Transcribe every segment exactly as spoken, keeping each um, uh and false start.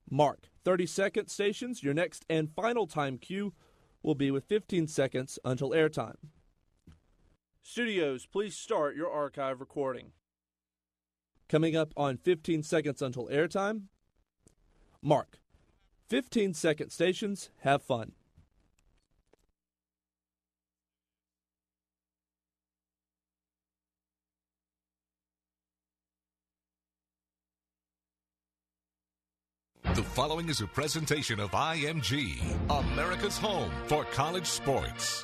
Mark. thirty-second stations, your next and final time cue will be with fifteen seconds until airtime. Studios, please start your archive recording. Coming up on fifteen seconds until airtime, Mark. fifteen-second stations, have fun. The following is a presentation of I M G, America's home for college sports.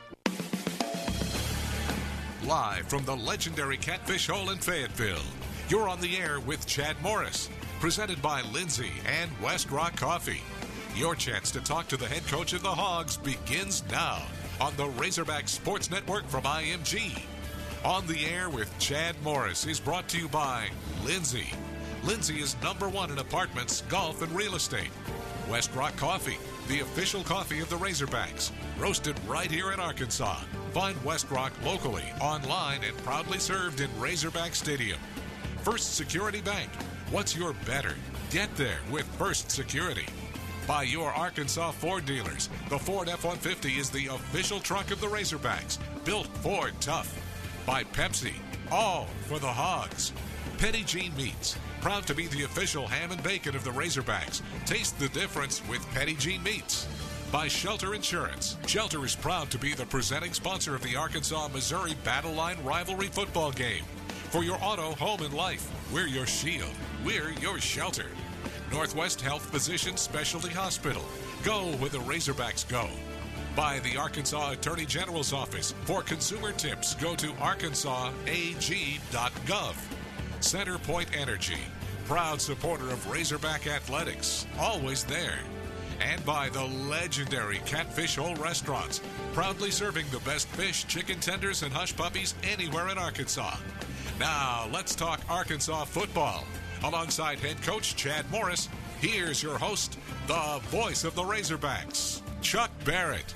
Live from the legendary Catfish Hole in Fayetteville, you're on the air with Chad Morris, presented by Lindsay and West Rock Coffee. Your chance to talk to the head coach of the Hogs begins now on the Razorback Sports Network from I M G. On the air with Chad Morris is brought to you by Lindsay. Lindsay is number one in apartments, golf, and real estate. West Rock Coffee, the official coffee of the Razorbacks, roasted right here in Arkansas. Find West Rock locally, online, and proudly served in Razorback Stadium. First Security Bank. What's your better? Get there with First Security. By your Arkansas Ford dealers, the Ford F one fifty is the official truck of the Razorbacks, built Ford tough. By Pepsi, all for the Hogs. Petit Jean Meats, proud to be the official ham and bacon of the Razorbacks. Taste the difference with Petit Jean Meats. By Shelter Insurance. Shelter is proud to be the presenting sponsor of the Arkansas-Missouri Battle Line rivalry football game. For your auto, home, and life, we're your shield. We're your shelter. Northwest Health Physicians Specialty Hospital. Go where the Razorbacks go. By the Arkansas Attorney General's Office. For consumer tips, go to arkansas a g dot gov. Centerpoint Energy, proud supporter of Razorback Athletics, always there. And by the legendary Catfish Hole Restaurants, proudly serving the best fish, chicken tenders, and hush puppies anywhere in Arkansas. Now, let's talk Arkansas football. Alongside head coach Chad Morris, here's your host, the voice of the Razorbacks, Chuck Barrett.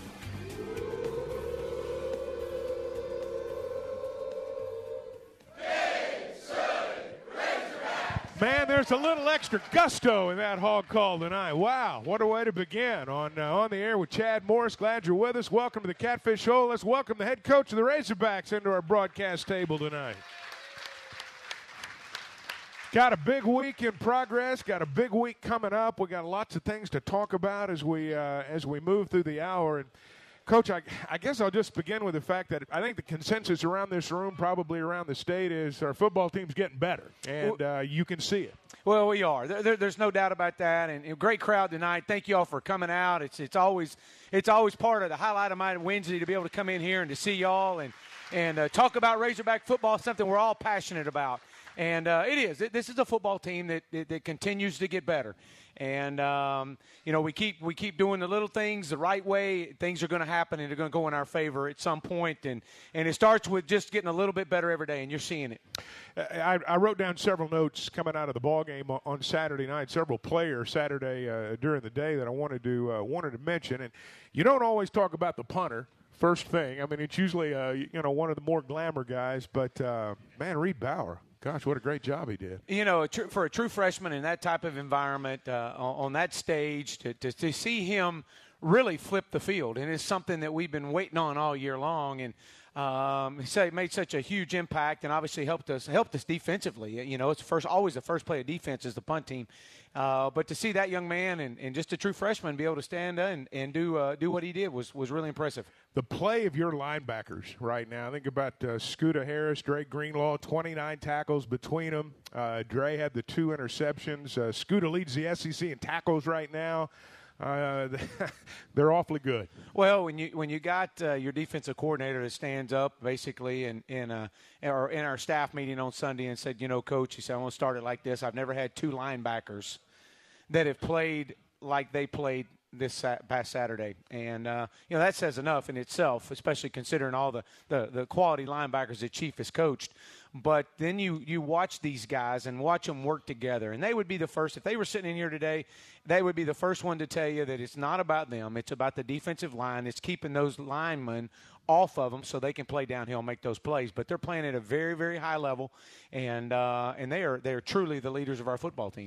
Man, there's a little extra gusto in that hog call tonight. Wow, what a way to begin on uh, on the air with Chad Morris. Glad you're with us. Welcome to the Catfish Hole. Let's welcome the head coach of the Razorbacks into our broadcast table tonight. Got a big week in progress. Got a big week coming up. We got lots of things to talk about as we uh, as we move through the hour. And Coach, I, I guess I'll just begin with the fact that I think the consensus around this room, probably around the state, is our football team's getting better, and uh, you can see it. Well, we are. There, there, there's no doubt about that, and a great crowd tonight. Thank you all for coming out. It's it's always it's always part of the highlight of my Wednesday to be able to come in here and to see y'all and and uh, talk about Razorback football, something we're all passionate about. And uh, it is. It, this is a football team that, that, that continues to get better. And, um, you know, we keep we keep doing the little things the right way. Things are going to happen, and they're going to go in our favor at some point. And, and it starts with just getting a little bit better every day, and you're seeing it. I, I wrote down several notes coming out of the ball game on Saturday night, several players Saturday uh, during the day that I wanted to uh, wanted to mention. And you don't always talk about the punter first thing. I mean, it's usually, uh, you know, one of the more glamour guys. But, uh, man, Reed Bauer. Gosh, what a great job he did. You know, a tr- for a true freshman in that type of environment, uh, on, on that stage, to, to, to see him really flip the field, and it's something that we've been waiting on all year long. And um, he made such a huge impact, and obviously helped us helped us defensively. You know, it's first always the first play of defense is the punt team. Uh, but to see that young man and, and just a true freshman be able to stand and, and do uh, do what he did was, was really impressive. The play of your linebackers right now, think about uh, Scooter Harris, Dre Greenlaw, twenty-nine tackles between them. Uh, Dre had the two interceptions. Uh, Scooter leads the S E C in tackles right now. Uh, they're awfully good. Well, when you when you got uh, your defensive coordinator that stands up basically in in, a, or in our staff meeting on Sunday and said, you know, Coach, he said, I'm going to start it like this. I've never had two linebackers that have played like they played this past Saturday. And, uh, you know, that says enough in itself, especially considering all the, the, the quality linebackers that Chief has coached. But then you, you watch these guys and watch them work together. And they would be the first, if they were sitting in here today, they would be the first one to tell you that it's not about them. It's about the defensive line. It's keeping those linemen off of them so they can play downhill and make those plays. But they're playing at a very, very high level, and uh, and they are they are truly the leaders of our football team.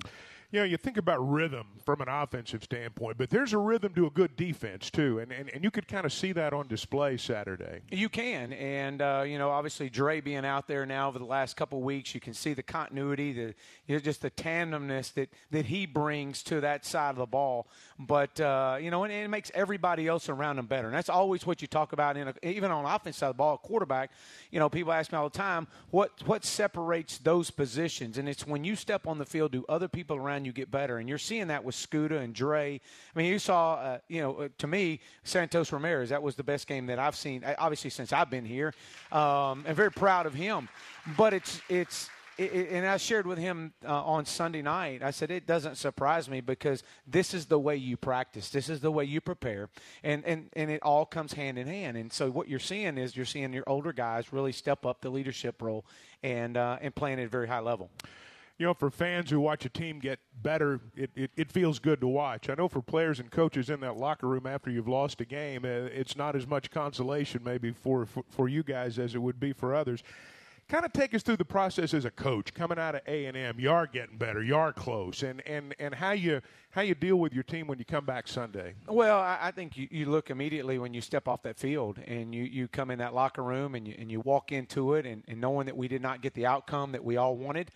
You know, you think about rhythm from an offensive standpoint, but there's a rhythm to a good defense, too. And, and, and you could kind of see that on display Saturday. You can. And, uh, you know, obviously Dre being out there now over the last couple of weeks, you can see the continuity, the you know, just the tandemness that, that he brings to that side of the ball. But, uh, you know, and, and it makes everybody else around him better. And that's always what you talk about, in a, even on offense side of the ball, quarterback. You know, people ask me all the time, what, what separates those positions? And it's when you step on the field, do other people around you get better? And you're seeing that with Scooter and Dre. I mean, you saw, uh, you know, uh, to me, Santos Ramirez, that was the best game that I've seen, obviously, since I've been here. Um, and very proud of him. But it's, it's, it, it, and I shared with him uh, on Sunday night, I said, it doesn't surprise me because this is the way you practice. This is the way you prepare. And, and, and it all comes hand in hand. And so what you're seeing is you're seeing your older guys really step up the leadership role and, uh, and playing at a very high level. You know, for fans who watch a team get better, it, it, it feels good to watch. I know for players and coaches in that locker room after you've lost a game, uh, it's not as much consolation maybe for, for, for you guys as it would be for others. Kind of take us through the process as a coach coming out of A and M. You are getting better. You are close. And, and, and how you how you deal with your team when you come back Sunday. Well, I, I think you, you look immediately when you step off that field and you, you come in that locker room and you, and you walk into it and, and knowing that we did not get the outcome that we all wanted.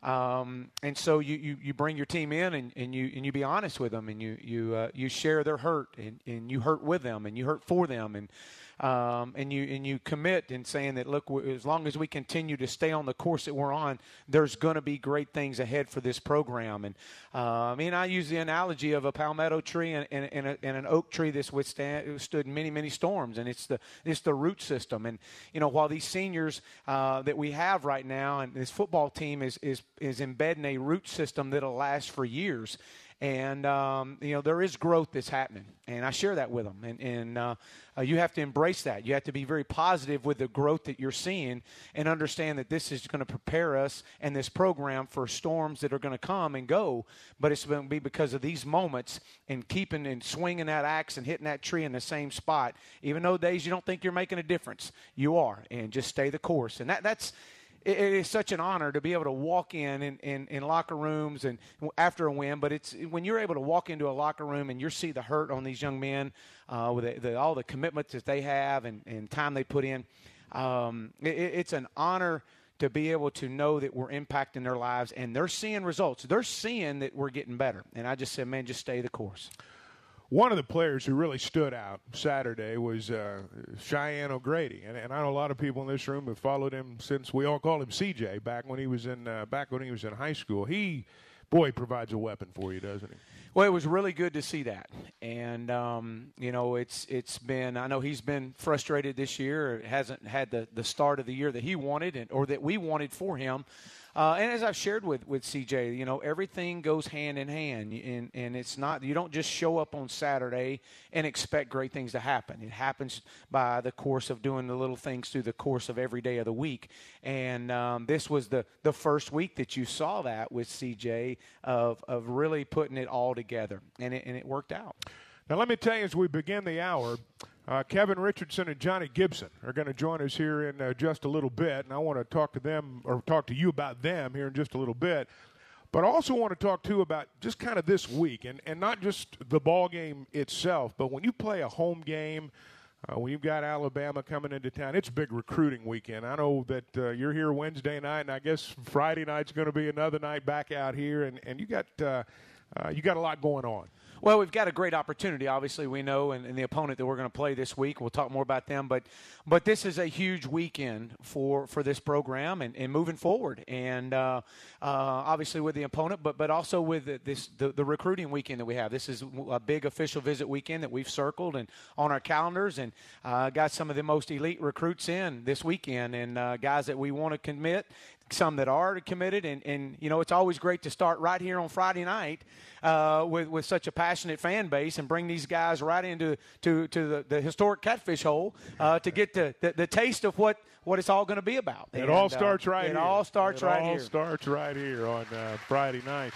Um, and so you, you, you bring your team in and, and you and you be honest with them and you you uh, you share their hurt and, and you hurt with them and you hurt for them and um, and you and you commit in saying that look, as long as we continue to stay on the course that we're on, there's going to be great things ahead for this program. And uh, I mean, I use the analogy of a palmetto tree and, and, and, a, and an oak tree that's withstand withstood many many storms, and it's the it's the root system. And you know, while these seniors uh, that we have right now and this football team is is is embedding a root system that'll last for years. And, um, you know, there is growth that's happening. And I share that with them. And, and uh, uh, you have to embrace that. You have to be very positive with the growth that you're seeing and understand that this is going to prepare us and this program for storms that are going to come and go. But it's going to be because of these moments and keeping and swinging that axe and hitting that tree in the same spot. Even though days you don't think you're making a difference, you are. And just stay the course. And that that's – it is such an honor to be able to walk in in, in in locker rooms and after a win. But it's when you're able to walk into a locker room and you see the hurt on these young men uh, with the, the, all the commitments that they have and, and time they put in. Um, it, it's an honor to be able to know that we're impacting their lives and they're seeing results. They're seeing that we're getting better. And I just said, man, just stay the course. One of the players who really stood out Saturday was uh, Cheyenne O'Grady, and, and I know a lot of people in this room have followed him since we all called him C J back when he was in uh, back when he was in high school. He, boy, provides a weapon for you, doesn't he? Well, it was really good to see that, and um, you know, it's it's been. I know he's been frustrated this year. It hasn't had the, the start of the year that he wanted, and, or that we wanted for him. Uh, and as I've shared with, with C J, you know, everything goes hand in hand, and, and it's not, you don't just show up on Saturday and expect great things to happen. It happens by the course of doing the little things through the course of every day of the week. And um, this was the, the first week that you saw that with C J of, of really putting it all together, and it, and it worked out. Now, let me tell you, as we begin the hour, uh, Kevin Richardson and Johnny Gibson are going to join us here in uh, just a little bit, and I want to talk to them or talk to you about them here in just a little bit. But I also want to talk, too, about just kind of this week, and, and not just the ball game itself, but when you play a home game, uh, when you've got Alabama coming into town, it's a big recruiting weekend. I know that uh, you're here Wednesday night, and I guess Friday night's going to be another night back out here, and, and you got uh, uh, you got a lot going on. Well, we've got a great opportunity, obviously, we know, and, and the opponent that we're going to play this week. We'll talk more about them. But but this is a huge weekend for, for this program and, and moving forward. And uh, uh, obviously with the opponent, but but also with the, this the, the recruiting weekend that we have. This is a big official visit weekend that we've circled and on our calendars. And uh, got some of the most elite recruits in this weekend and uh, guys that we want to commit, some that are committed. And, and, you know, it's always great to start right here on Friday night uh, with, with such a passionate fan base and bring these guys right into to, to the, the historic Catfish Hole uh, to get the, the, the taste of what, what it's all going to be about. It and, all starts right uh, here. It all starts it right all here. It all starts right here on uh, Friday night.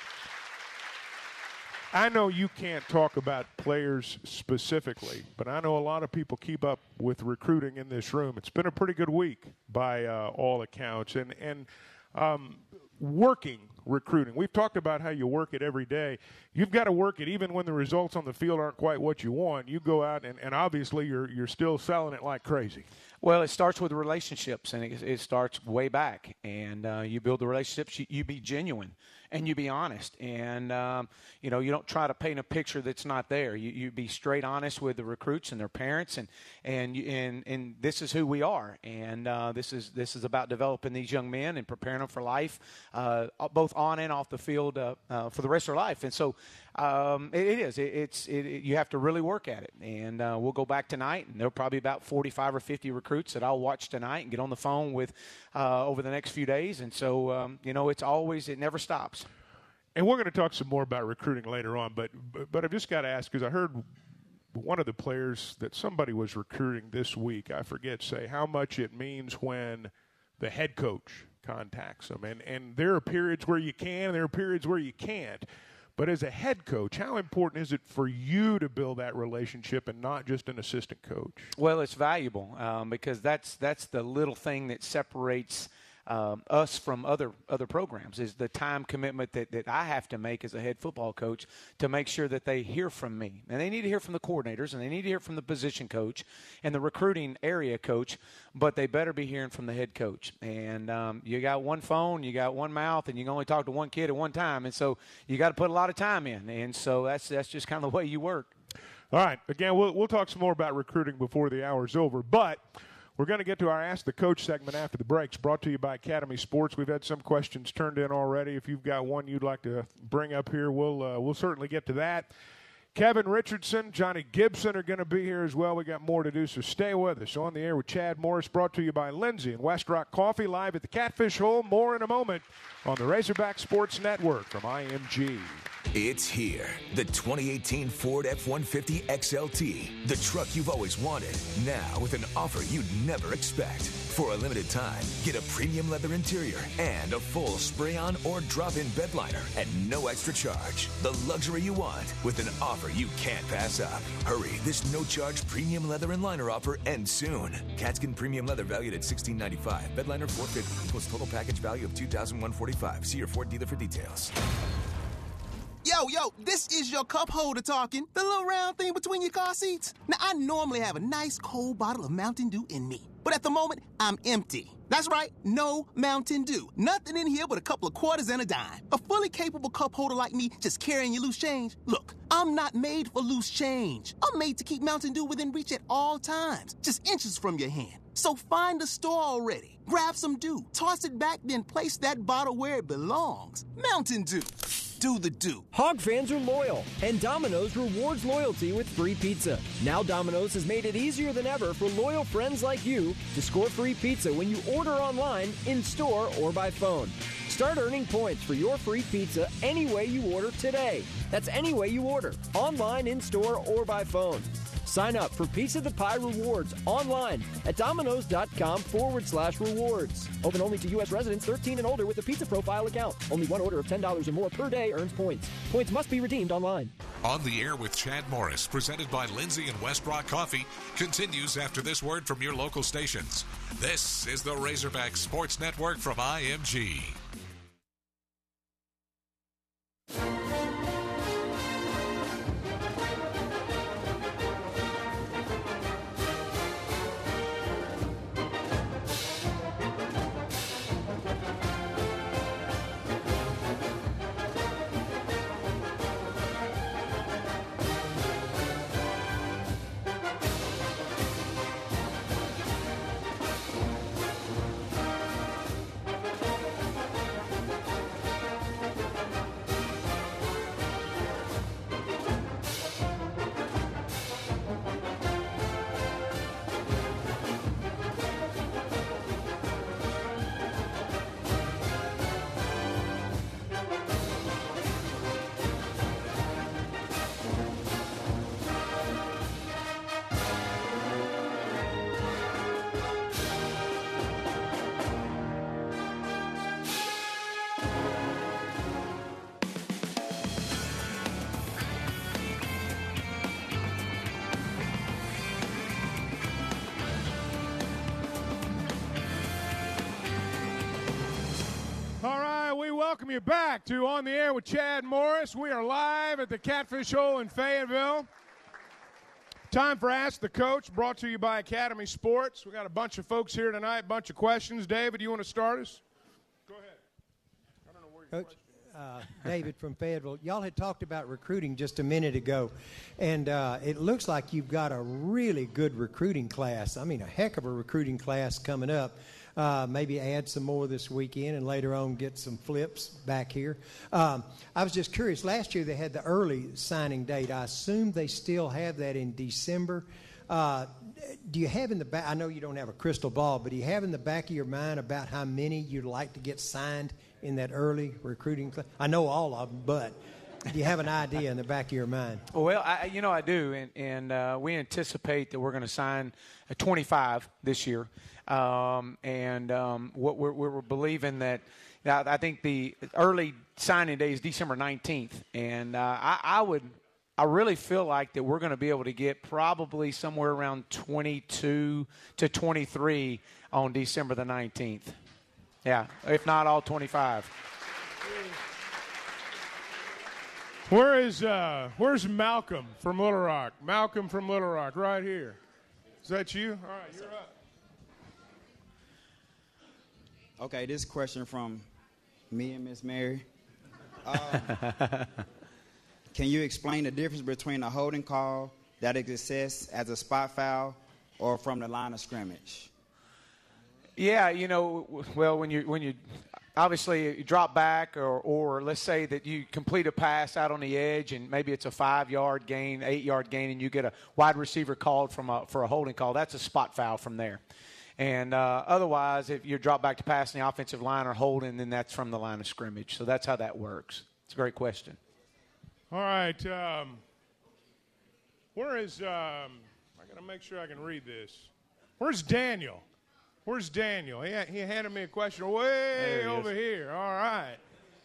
I know you can't talk about players specifically, but I know a lot of people keep up with recruiting in this room. It's been a pretty good week by uh, all accounts. And, and Um, working recruiting. We've talked about how you work it every day. You've got to work it even when the results on the field aren't quite what you want. You go out and, and obviously you're you're still selling it like crazy. Well, it starts with relationships, and it, it starts way back. And uh, you build the relationships, you, you be genuine, and you be honest. And, um, you know, you don't try to paint a picture that's not there. You, you be straight honest with the recruits and their parents, and and you, and, and this is who we are. And uh, this is this is about developing these young men and preparing them for life, uh, both on and off the field uh, uh, for the rest of their life. And so um, it, it is. It, it's it, it, you have to really work at it. And uh, we'll go back tonight, and there'll probably be about forty-five or fifty recruits that I'll watch tonight and get on the phone with uh, over the next few days. And so, um, you know, it's always, it never stops. And we're going to talk some more about recruiting later on, but but I've just got to ask, because I heard one of the players that somebody was recruiting this week, I forget, say how much it means when the head coach contacts them. And, and there are periods where you can, and there are periods where you can't. But as a head coach, how important is it for you to build that relationship and not just an assistant coach? Well, it's valuable um, because that's that's the little thing that separates um, us from other other programs, is the time commitment that, that I have to make as a head football coach to make sure that they hear from me. And they need to hear from the coordinators, and they need to hear from the position coach and the recruiting area coach, but they better be hearing from the head coach. And um, you got one phone, you got one mouth, and you can only talk to one kid at one time. And so you got to put a lot of time in. And so that's that's just kind of the way you work. All right. Again, we'll, we'll talk some more about recruiting before the hour's over. But we're going to get to our Ask the Coach segment after the breaks, brought to you by Academy Sports. We've had some questions turned in already. If you've got one you'd like to bring up here, we'll uh, we'll certainly get to that. Kevin Richardson, Johnny Gibson are going to be here as well. We got more to do, so stay with us. On the air with Chad Morris, brought to you by Lindsay and West Rock Coffee, live at the Catfish Hole. More in a moment on the Razorback Sports Network from I M G. It's here. The twenty eighteen Ford F one fifty X L T. The truck you've always wanted. Now with an offer you'd never expect. For a limited time, get a premium leather interior and a full spray-on or drop-in bed liner at no extra charge. The luxury you want with an offer you can't pass up. Hurry, this no-charge premium leather and liner offer ends soon. Catskin premium leather valued at sixteen ninety-five. Bed liner four hundred fifty dollars equals total package value of two thousand one hundred forty-five dollars. See your Ford dealer for details. Yo, yo, this is your cup holder talking. The little round thing between your car seats. Now, I normally have a nice cold bottle of Mountain Dew in me, but at the moment, I'm empty. That's right, no Mountain Dew. Nothing in here but a couple of quarters and a dime. A fully capable cup holder like me just carrying your loose change? Look, I'm not made for loose change. I'm made to keep Mountain Dew within reach at all times, just inches from your hand. So find a store already. Grab some Dew, toss it back, then place that bottle where it belongs. Mountain Dew. Do the do. Hog fans are loyal, and Domino's rewards loyalty with free pizza. Now Domino's has made it easier than ever for loyal friends like you to score free pizza when you order online, in-store, or by phone. Start earning points for your free pizza any way you order today. That's any way you order, online, in-store, or by phone. Sign up for Piece of the Pie rewards online at Domino's.com forward slash rewards. Open only to U S residents thirteen and older with a Pizza Profile account. Only one order of ten dollars or more per day earns points. Points must be redeemed online. On the Air with Chad Morris, presented by Lindsay and West Rock Coffee, continues after this word from your local stations. This is the Razorback Sports Network from I M G. welcome you back to On the Air with Chad Morris. We are live at the Catfish Hole in Fayetteville. Time for Ask the Coach, brought to you by Academy Sports. We got a bunch of folks here tonight, a bunch of questions. David, you want to start us? Go ahead. I don't know where your Coach, uh, David from Fayetteville, y'all had talked about recruiting just a minute ago, and uh, it looks like you've got a really good recruiting class. I mean, a heck of a recruiting class coming up. Uh, maybe add some more this weekend and later on get some flips back here. Um, I was just curious. Last year they had the early signing date. I assume they still have that in December. Uh, do you have in the back, I know you don't have a crystal ball, but do you have in the back of your mind about how many you'd like to get signed in that early recruiting class? I know all of them, but do you have an idea in the back of your mind? Well, I, you know, I do, and, and uh, we anticipate that we're going to sign a twenty-five this year. Um, and um, what we're, we're believing that now I think the early signing day is December nineteenth, and uh, I, I would I really feel like that we're going to be able to get probably somewhere around twenty-two to twenty-three on December the nineteenth. Yeah, if not all twenty-five. Where is uh, where's Malcolm from Little Rock? Malcolm from Little Rock, right here. Is that you? All right, you're up. Okay, this question from me and Miss Mary. Um, can you explain the difference between a holding call that exists as a spot foul or from the line of scrimmage? Yeah, you know, well, when you when you obviously you drop back, or or let's say that you complete a pass out on the edge, and maybe it's a five-yard gain, eight-yard gain, and you get a wide receiver called from a, for a holding call. That's a spot foul from there. And uh, otherwise, if you drop back to pass in the offensive line or holding, then that's from the line of scrimmage. So that's how that works. It's a great question. All right. Um, where is um, – I got to make sure I can read this. Where's Daniel? Where's Daniel? He, he handed me a question way over is. here. All right.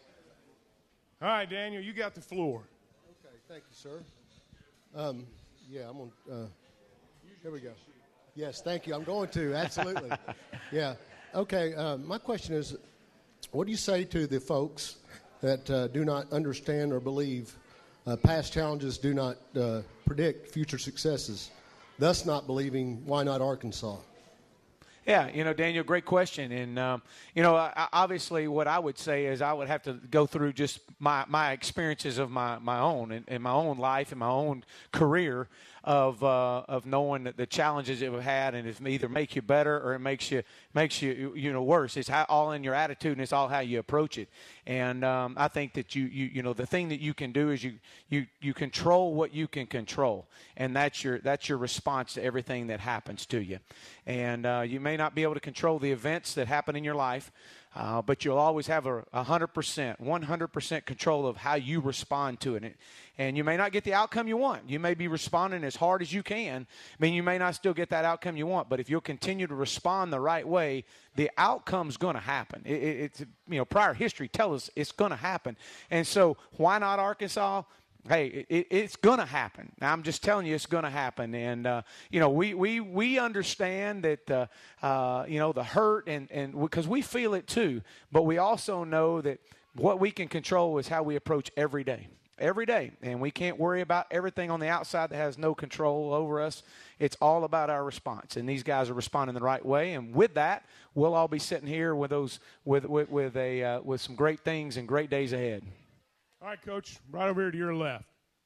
All right, Daniel, you got the floor. Okay, thank you, sir. Um, yeah, I'm on uh, – here we go. Yes, thank you. I'm going to, absolutely. Yeah. Okay, uh, my question is, what do you say to the folks that uh, do not understand or believe uh, past challenges do not uh, predict future successes, thus not believing why not Arkansas? Yeah, you know, Daniel, great question. And, um, you know, I, obviously what I would say is I would have to go through just my, my experiences of my, my own, in, in my own life, in my own career, of uh, of knowing that the challenges it had, and it either make you better or it makes you makes you you know worse. It's how, all in your attitude, and it's all how you approach it. And um, I think that you you you know the thing that you can do is you you you control what you can control, and that's your that's your response to everything that happens to you. And uh, you may not be able to control the events that happen in your life, uh, but you'll always have a one hundred percent, one hundred percent control of how you respond to it. And you may not get the outcome you want. You may be responding as hard as you can. I mean, you may not still get that outcome you want, but if you'll continue to respond the right way, the outcome's going to happen. It, it, it's, you know, prior history tells us it's going to happen. And so why not Arkansas? Hey, it, it's going to happen. Now, I'm just telling you it's going to happen. And, uh, you know, we, we, we understand that, uh, uh, you know, the hurt, and, and because we feel it too, but we also know that what we can control is how we approach every day. Every day, and we can't worry about everything on the outside that has no control over us. It's all about our response, and these guys are responding the right way. And with that, we'll all be sitting here with those with with, with a uh, with some great things and great days ahead. All right, Coach, right over here to your left.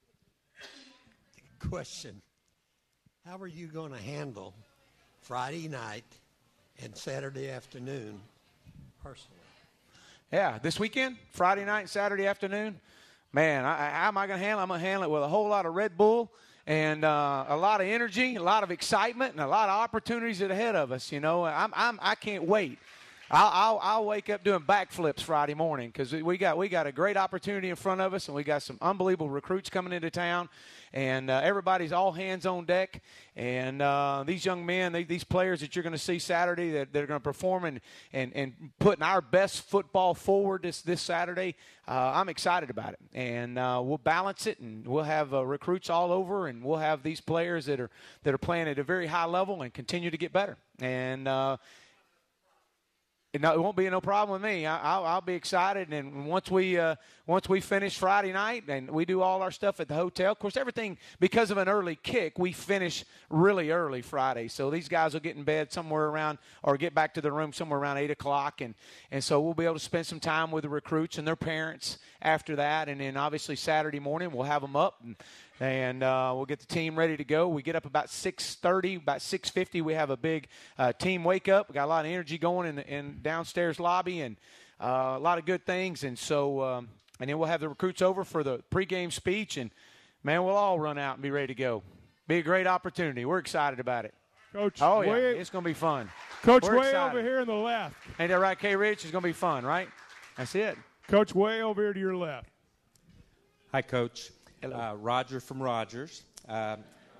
Question: how are you going to handle Friday night and Saturday afternoon personally? Yeah, this weekend, Friday night and Saturday afternoon. Man, I, how am I going to handle it? I'm going to handle it with a whole lot of Red Bull and uh, a lot of energy, a lot of excitement, and a lot of opportunities that are ahead of us. You know, I'm, I'm, I can't wait. I'll, I'll, I'll wake up doing backflips Friday morning because we got we got a great opportunity in front of us, and we got some unbelievable recruits coming into town, and uh, everybody's all hands on deck. And uh, these young men, they, these players that you're going to see Saturday, that they're going to perform and, and and putting our best football forward this this Saturday. Uh, I'm excited about it, and uh, we'll balance it, and we'll have uh, recruits all over, and we'll have these players that are that are playing at a very high level and continue to get better. And uh, No, it won't be no problem with me. I, I'll, I'll be excited, and once we uh, once we finish Friday night and we do all our stuff at the hotel, of course, everything, because of an early kick, we finish really early Friday. So these guys will get in bed somewhere around or get back to their room somewhere around eight o'clock, and, and so we'll be able to spend some time with the recruits and their parents after that, and then obviously Saturday morning we'll have them up, and, and uh, we'll get the team ready to go. We get up about six thirty, about six fifty. We have a big uh, team wake-up. We got a lot of energy going in the in downstairs lobby, and uh, a lot of good things. And so, um, and then we'll have the recruits over for the pregame speech, and, man, we'll all run out and be ready to go. Be a great opportunity. We're excited about it. Coach, oh, yeah, way, it's going to be fun. Coach, We're way excited. over here on the left. Ain't that right, K-Rich? It's going to be fun, right? That's it. Coach, way over here to your left. Hi, Coach. Uh, Roger from Rogers. Um,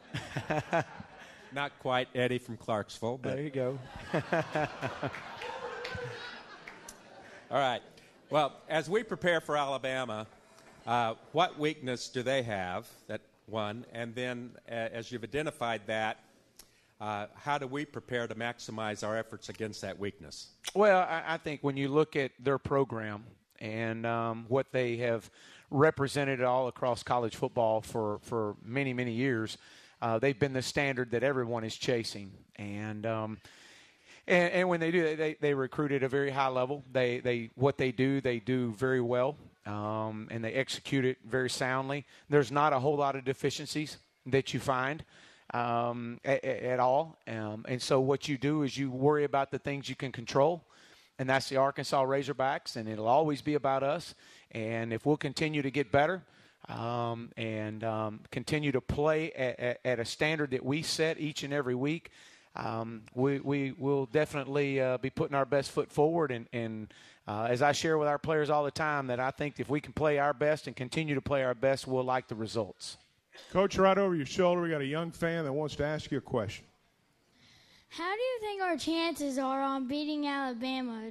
not quite Eddie from Clarksville. But. There you go. All right. Well, as we prepare for Alabama, uh, what weakness do they have? That one. And then uh, as you've identified that, uh, how do we prepare to maximize our efforts against that weakness? Well, I, I think when you look at their program and um, what they have represented all across college football for, for many, many years, uh, they've been the standard that everyone is chasing. And um, and, and when they do, they, they recruit at a very high level. They they what they do, they do very well, um, and they execute it very soundly. There's not a whole lot of deficiencies that you find um, at, at all. Um, and so what you do is you worry about the things you can control, and that's the Arkansas Razorbacks, and it'll always be about us. And if we'll continue to get better um, and um, continue to play at, at, at a standard that we set each and every week, um, we, we will definitely uh, be putting our best foot forward. And, and uh, as I share with our players all the time, that I think if we can play our best and continue to play our best, we'll like the results. Coach, right over your shoulder, we got a young fan that wants to ask you a question. How do you think our chances are on beating Alabama?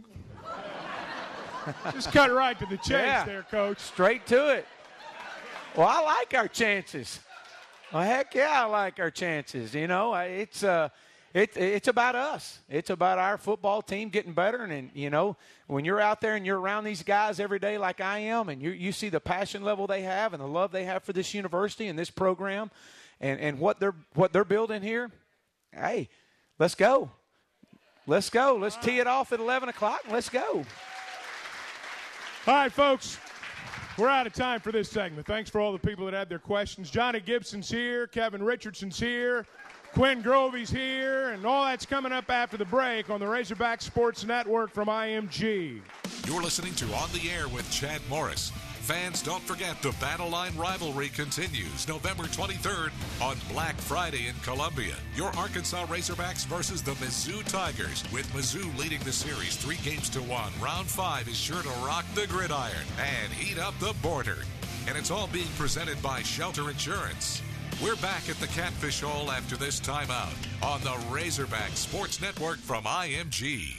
Just cut right to the chase yeah. there, Coach. Straight to it. Well, I like our chances. Well, heck yeah, I like our chances. You know, it's uh, it, it's about us. It's about our football team getting better. And, and, you know, when you're out there and you're around these guys every day like I am, and you, you see the passion level they have and the love they have for this university and this program and, and what they're what they're building here, hey, let's go. Let's go. Let's tee it off at eleven o'clock and let's go. All right, folks, we're out of time for this segment. Thanks for all the people that had their questions. Johnny Gibson's here. Kevin Richardson's here. Quinn Grovey's here. And all that's coming up after the break on the Razorback Sports Network from I M G. You're listening to On the Air with Chad Morris. Fans, don't forget the Battle Line rivalry continues November twenty-third on Black Friday in Columbia. Your Arkansas Razorbacks versus the Mizzou Tigers. With Mizzou leading the series three games to one, round five is sure to rock the gridiron and heat up the border. And it's all being presented by Shelter Insurance. We're back at the Catfish Hole after this timeout on the Razorback Sports Network from I M G.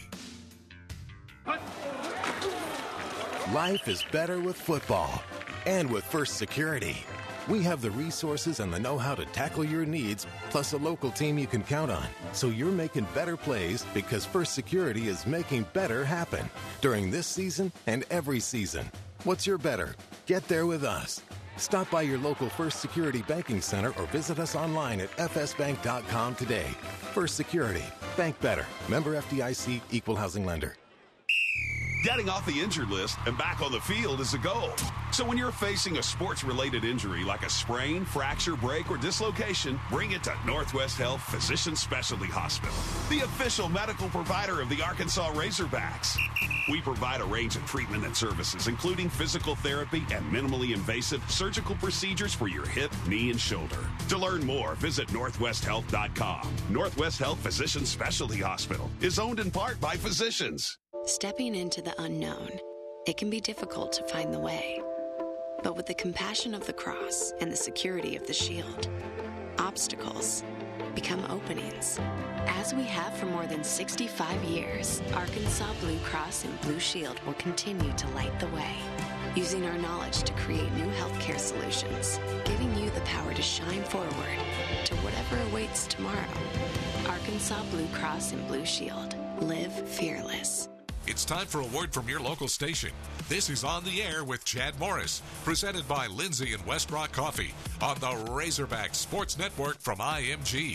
Life is better with football and with First Security. We have the resources and the know-how to tackle your needs, plus a local team you can count on. So you're making better plays because First Security is making better happen during this season and every season. What's your better? Get there with us. Stop by your local First Security Banking Center or visit us online at f s bank dot com today. First Security. Bank better. Member F D I C, Equal Housing Lender. Getting off the injured list and back on the field is a goal. So when you're facing a sports-related injury like a sprain, fracture, break, or dislocation, bring it to Northwest Health Physician Specialty Hospital, the official medical provider of the Arkansas Razorbacks. We provide a range of treatment and services, including physical therapy and minimally invasive surgical procedures for your hip, knee, and shoulder. To learn more, visit northwest health dot com. Northwest Health Physician Specialty Hospital is owned in part by physicians. Stepping into the unknown, it can be difficult to find the way. But with the compassion of the cross and the security of the shield, obstacles become openings. As we have for more than sixty-five years, Arkansas Blue Cross and Blue Shield will continue to light the way, using our knowledge to create new healthcare solutions, giving you the power to shine forward to whatever awaits tomorrow. Arkansas Blue Cross and Blue Shield. Live fearless. It's time for a word from your local station. This is On the Air with Chad Morris, presented by Lindsay and West Rock Coffee on the Razorback Sports Network from I M G.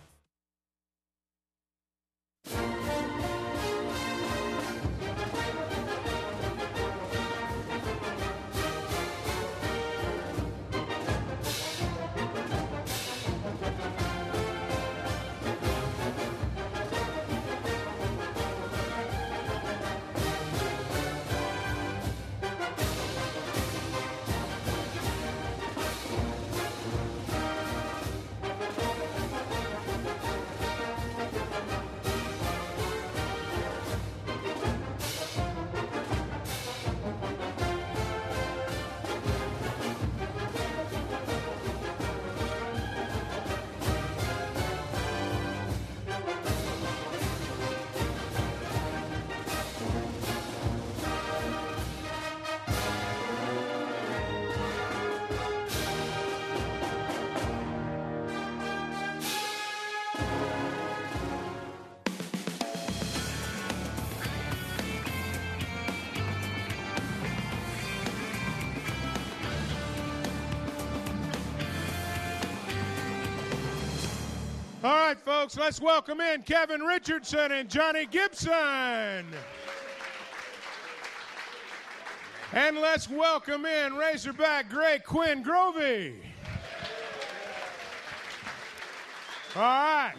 All right, folks, let's welcome in Kevin Richardson and Johnny Gibson. And let's welcome in Razorback great Quinn Grovey. All right.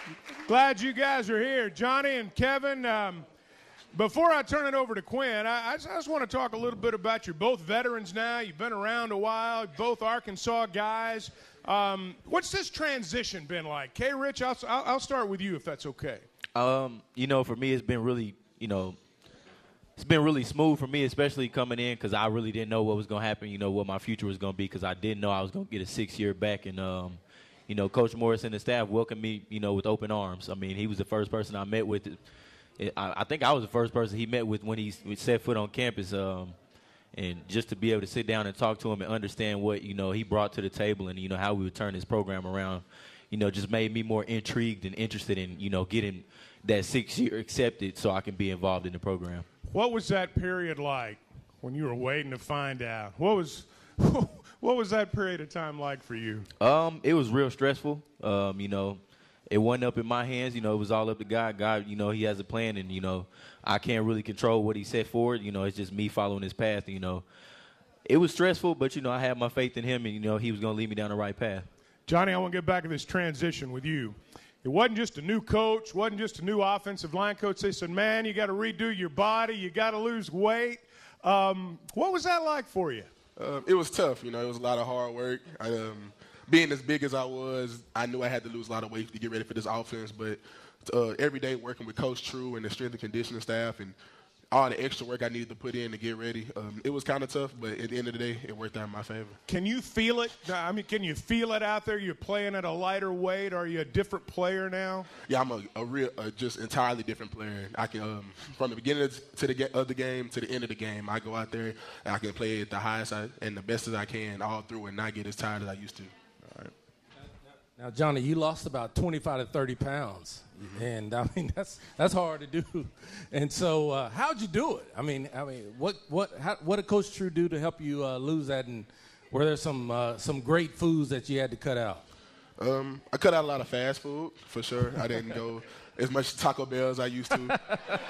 Glad you guys are here. Johnny and Kevin, um, before I turn it over to Quinn, I, I, just, I just want to talk a little bit about you're both veterans now. You've been around a while, both Arkansas guys. Um, what's this transition been like? K. Rich, I'll, I'll start with you if that's okay. Um, you know, for me, it's been really, you know, it's been really smooth for me, especially coming in because I really didn't know what was going to happen, you know, what my future was going to be because I didn't know I was going to get a six-year back. And, um, you know, Coach Morris and the staff welcomed me, you know, with open arms. I mean, he was the first person I met with. I, I think I was the first person he met with when he set foot on campus. Um, And just to be able to sit down and talk to him and understand what, you know, he brought to the table and, you know, how we would turn his program around, you know, just made me more intrigued and interested in, you know, getting that six-year accepted so I can be involved in the program. What was that period like when you were waiting to find out? What was what was that period of time like for you? Um, it was real stressful. Um, you know, it wasn't up in my hands. You know, it was all up to God. God, you know, he has a plan, and, you know, I can't really control what he set forward. You know, it's just me following his path. You know, it was stressful, but, you know, I had my faith in him, and, you know, he was going to lead me down the right path. Johnny, I want to get back to this transition with you. It wasn't just a new coach, wasn't just a new offensive line coach. They said, man, you got to redo your body. You got to lose weight. Um, what was that like for you? Uh, it was tough. You know, it was a lot of hard work. I, um, being as big as I was, I knew I had to lose a lot of weight to get ready for this offense, but Uh, every day working with Coach True and the strength and conditioning staff and all the extra work I needed to put in to get ready. Um, it was kind of tough, but at the end of the day, it worked out in my favor. Can you feel it? I mean, can you feel it out there? You're playing at a lighter weight. Are you a different player now? Yeah, I'm a, a real, uh, just entirely different player. I can, um, from the beginning to the ge- of the game to the end of the game, I go out there and I can play at the highest I, and the best as I can all through and not get as tired as I used to. All right. Now, Johnny, you lost about twenty-five to thirty pounds, mm-hmm. and I mean that's that's hard to do. And so, uh, how'd you do it? I mean, I mean, what what how, what did Coach True do to help you uh, lose that? And were there some uh, some great foods that you had to cut out? Um, I cut out a lot of fast food for sure. I didn't go as much Taco Bell as I used to.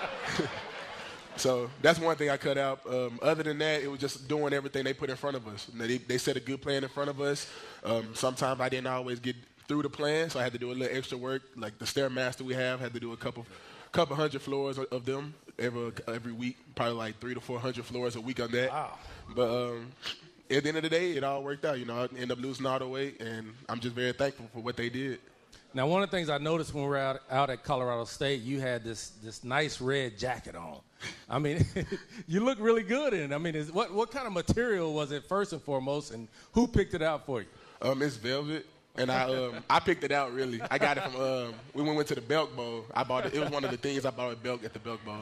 So that's one thing I cut out. Um, other than that, it was just doing everything they put in front of us. They, they set a good plan in front of us. Um, sometimes I didn't always get through the plan, so I had to do a little extra work. Like the Stairmaster we have, had to do a couple couple hundred floors of, of them every every week, probably like three to four hundred floors a week on that. Wow. But um, at the end of the day, it all worked out. You know, I ended up losing all the weight, and I'm just very thankful for what they did. Now, one of the things I noticed when we were out, out at Colorado State, you had this this nice red jacket on. I mean, you look really good in it. I mean, is, what what kind of material was it first and foremost, and who picked it out for you? Um, it's velvet. And I um, I picked it out, really. I got it from, um, when we went to the Belk Bowl. I bought it. It was one of the things I bought at Belk at the Belk Bowl.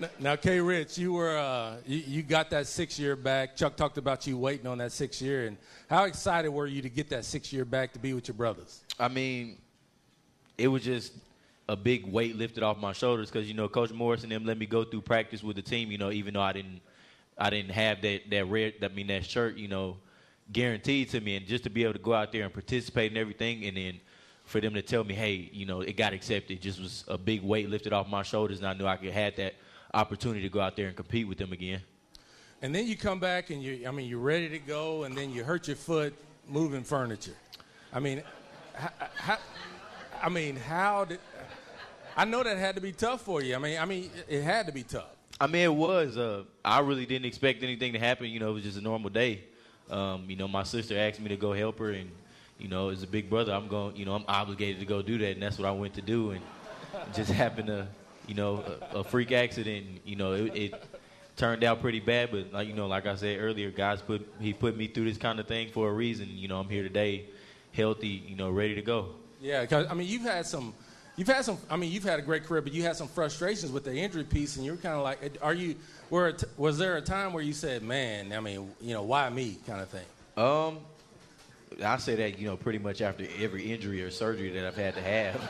Now, K. Rich, you were uh, you, you got that six year back. Chuck talked about you waiting on that six year, and how excited were you to get that six year back to be with your brothers? I mean, it was just a big weight lifted off my shoulders because you know Coach Morris and them let me go through practice with the team. You know, even though I didn't I didn't have that that red I mean that shirt, you know, guaranteed to me, and just to be able to go out there and participate in everything, and then for them to tell me, hey, you know, it got accepted, just was a big weight lifted off my shoulders, and I knew I could have that opportunity to go out there and compete with them again. And then you come back and you, I mean, you're ready to go, and then you hurt your foot moving furniture. I mean, how, how, I mean, how did? I know that had to be tough for you. I mean, I mean, it had to be tough. I mean, it was. Uh, I really didn't expect anything to happen. You know, it was just a normal day. Um, you know, my sister asked me to go help her, and you know, as a big brother, I'm going. You know, I'm obligated to go do that, and that's what I went to do, and it just happened to. You know, a, a freak accident. You know, it, it turned out pretty bad, but like you know, like I said earlier, guys put he put me through this kind of thing for a reason. You know, I'm here today, healthy. You know, ready to go. Yeah, because I mean, you've had some, you've had some. I mean, you've had a great career, but you had some frustrations with the injury piece, and you were kind of like, are you? Were was there a time where you said, man, I mean, you know, why me, kind of thing? Um, I say that you know, pretty much after every injury or surgery that I've had to have.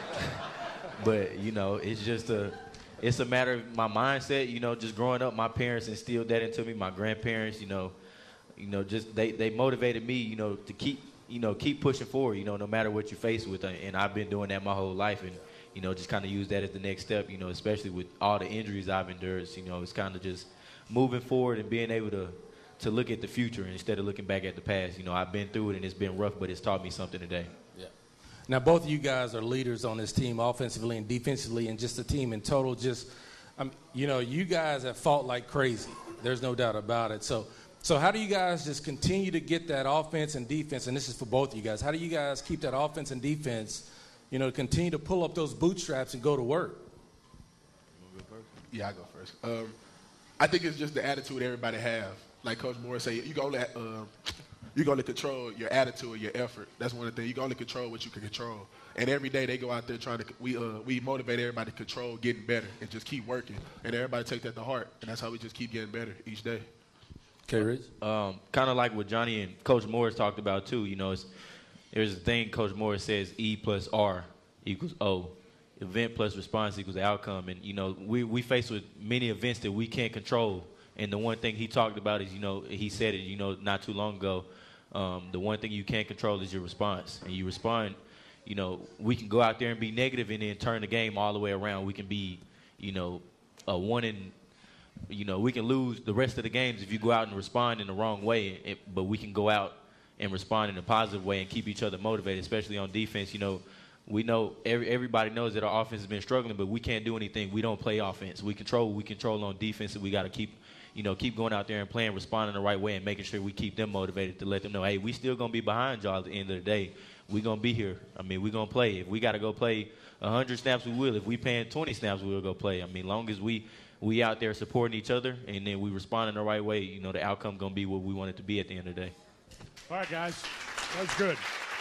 But, you know, it's just a it's a matter of my mindset. You know, just growing up, my parents instilled that into me. My grandparents, you know, you know, just they, they motivated me, you know, to keep, you know, keep pushing forward, you know, no matter what you're faced with. And I've been doing that my whole life. And, you know, just kind of use that as the next step, you know, especially with all the injuries I've endured. You know, it's kind of just moving forward and being able to, to look at the future instead of looking back at the past. You know, I've been through it, and it's been rough, but it's taught me something today. Yeah. Now, both of you guys are leaders on this team, offensively and defensively, and just the team in total. Just, um, you know, you guys have fought like crazy. There's no doubt about it. So, so how do you guys just continue to get that offense and defense? And this is for both of you guys. How do you guys keep that offense and defense, you know, continue to pull up those bootstraps and go to work? Yeah, I go first. Um, I think it's just the attitude everybody have. Like Coach Morris say, you can only uh, you can only control your attitude, your effort. That's one of the things. You can only control what you can control. And every day they go out there trying to we uh, we motivate everybody to control getting better and just keep working. And everybody take that to heart. And that's how we just keep getting better each day. Okay, Rich. Um, kind of like what Johnny and Coach Morris talked about too. You know, it's, there's a thing Coach Morris says: E plus R equals O. Event plus response equals outcome. And you know, we we face with many events that we can't control. And the one thing he talked about is, you know, he said it, you know, not too long ago. Um, the one thing you can't control is your response. And you respond, you know, we can go out there and be negative and then turn the game all the way around. We can be, you know, a one in, you know, we can lose the rest of the games if you go out and respond in the wrong way. It, but we can go out and respond in a positive way and keep each other motivated, especially on defense. You know, we know every, everybody knows that our offense has been struggling, but we can't do anything. We don't play offense. We control we control on defense, and we got to keep, you know, keep going out there and playing, responding the right way, and making sure we keep them motivated to let them know, hey, we still going to be behind y'all at the end of the day. We're going to be here. I mean, we're going to play. If we got to go play one hundred snaps, we will. If we paying twenty snaps, we'll go play. I mean, long as we we out there supporting each other and then we respond in the right way, you know, the outcome going to be what we want it to be at the end of the day. All right, guys. That was good.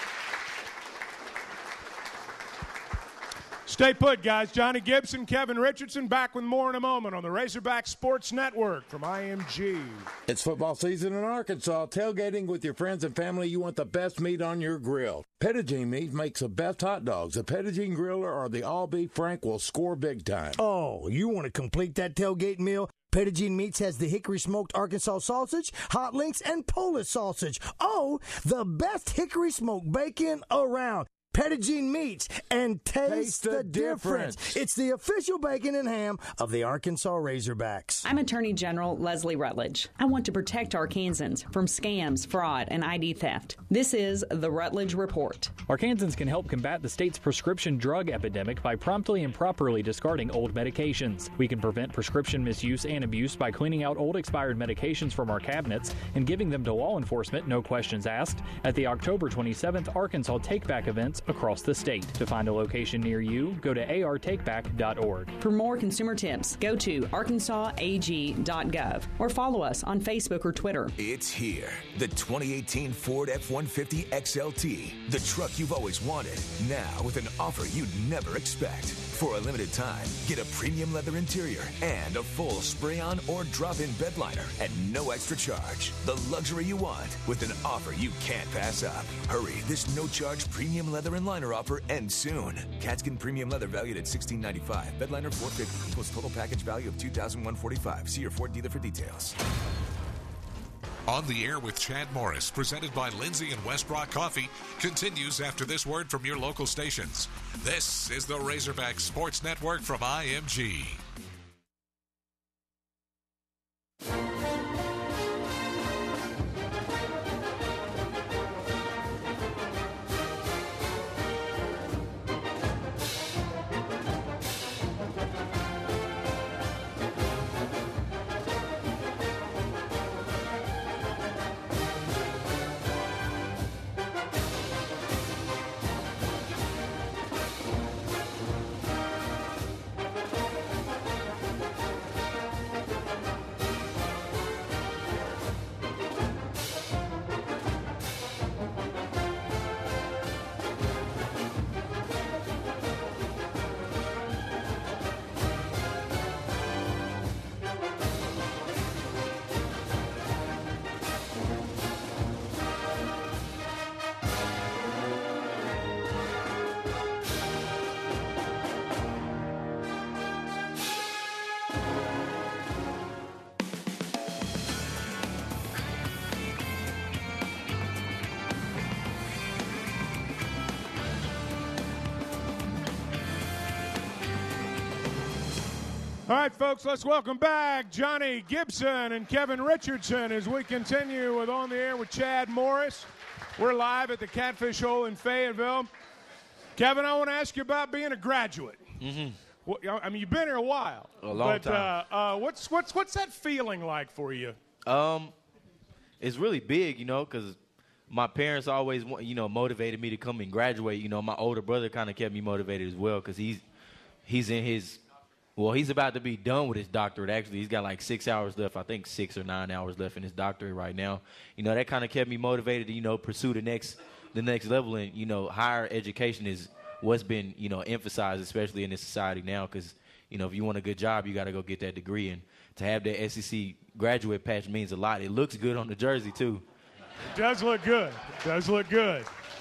Stay put, guys. Johnny Gibson, Kevin Richardson, back with more in a moment on the Razorback Sports Network from I M G. It's football season in Arkansas. Tailgating with your friends and family, you want the best meat on your grill. Pettigene Meat makes the best hot dogs. The Pettigene Griller or the all-beef Frank will score big time. Oh, you want to complete that tailgate meal? Pettigene Meats has the hickory smoked Arkansas sausage, hot links, and Polish sausage. Oh, the best hickory smoked bacon around. Pettigene Meats, and taste, taste the, the difference. difference. It's the official bacon and ham of the Arkansas Razorbacks. I'm Attorney General Leslie Rutledge. I want to protect Arkansans from scams, fraud, and I D theft. This is the Rutledge Report. Arkansans can help combat the state's prescription drug epidemic by promptly and properly discarding old medications. We can prevent prescription misuse and abuse by cleaning out old expired medications from our cabinets and giving them to law enforcement, no questions asked, at the October twenty-seventh Arkansas Take Back events across the state. To find a location near you, go to a r take back dot org. For more consumer tips, go to arkansas a g dot gov or follow us on Facebook or Twitter. It's here. The twenty eighteen Ford F one fifty X L T. The truck you've always wanted. Now with an offer you'd never expect. For a limited time, get a premium leather interior and a full spray-on or drop-in bed liner at no extra charge. The luxury you want with an offer you can't pass up. Hurry, this no-charge premium leather and liner offer ends soon. Catskin premium leather valued at sixteen ninety-five. Bed liner four fifty equals total package value of two thousand one hundred forty-five. See your Ford dealer for details. On the Air with Chad Morris, presented by Lindsay and West Rock Coffee, continues after this word from your local stations. This is the Razorback Sports Network from I M G. All right, folks, let's welcome back Johnny Gibson and Kevin Richardson as we continue with On the Air with Chad Morris. We're live at the Catfish Hole in Fayetteville. Kevin, I want to ask you about being a graduate. Mm-hmm. Well, I mean, you've been here a while. A long but, time. Uh, uh, what's, what's, what's that feeling like for you? Um, it's really big, you know, because my parents always, you know, motivated me to come and graduate. You know, my older brother kind of kept me motivated as well because he's, he's in his – well, he's about to be done with his doctorate, actually. He's got like six hours left, I think six or nine hours left in his doctorate right now. You know, that kind of kept me motivated to, you know, pursue the next the next level. And, you know, higher education is what's been, you know, emphasized, especially in this society now because, you know, if you want a good job, you got to go get that degree. And to have that S E C graduate patch means a lot. It looks good on the jersey, too. It does look good. It does look good.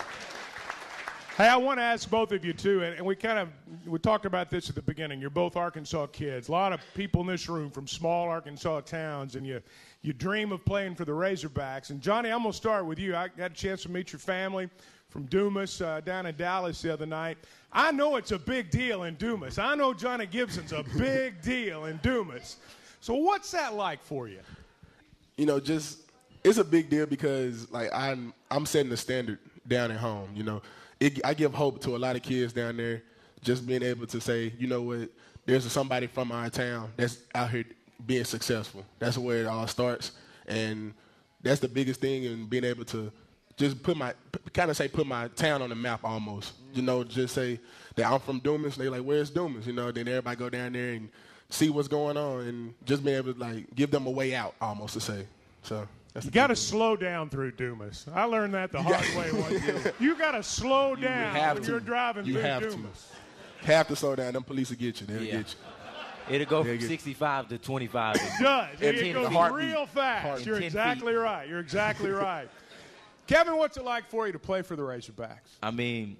Hey, I want to ask both of you, too, and, and we kind of we talked about this at the beginning. You're both Arkansas kids. A lot of people in this room from small Arkansas towns, and you, you dream of playing for the Razorbacks. And, Johnny, I'm going to start with you. I got a chance to meet your family from Dumas uh, down in Dallas the other night. I know it's a big deal in Dumas. I know Johnny Gibson's a big deal in Dumas. So what's that like for you? You know, just it's a big deal because, like, I'm, I'm setting the standard down at home, you know. It, I give hope to a lot of kids down there just being able to say, you know what, there's somebody from our town that's out here being successful. That's where it all starts. And that's the biggest thing in being able to just put my, kind of say put my town on the map almost. You know, just say that I'm from Dumas. They're like, where's Dumas? You know, then everybody go down there and see what's going on and just be able to, like, give them a way out almost to say. So. You got to slow down through Dumas. I learned that the hard way one year. You got to slow down you when to. you're driving you through have Dumas. To. Have to slow down. Them police will get you. They'll Yeah. get you. It'll go They'll from get sixty-five to twenty-five. It does. And It ten goes feet. real fast. Heartbeat. You're ten exactly feet. right. You're exactly right. Kevin, what's it like for you to play for the Razorbacks? I mean,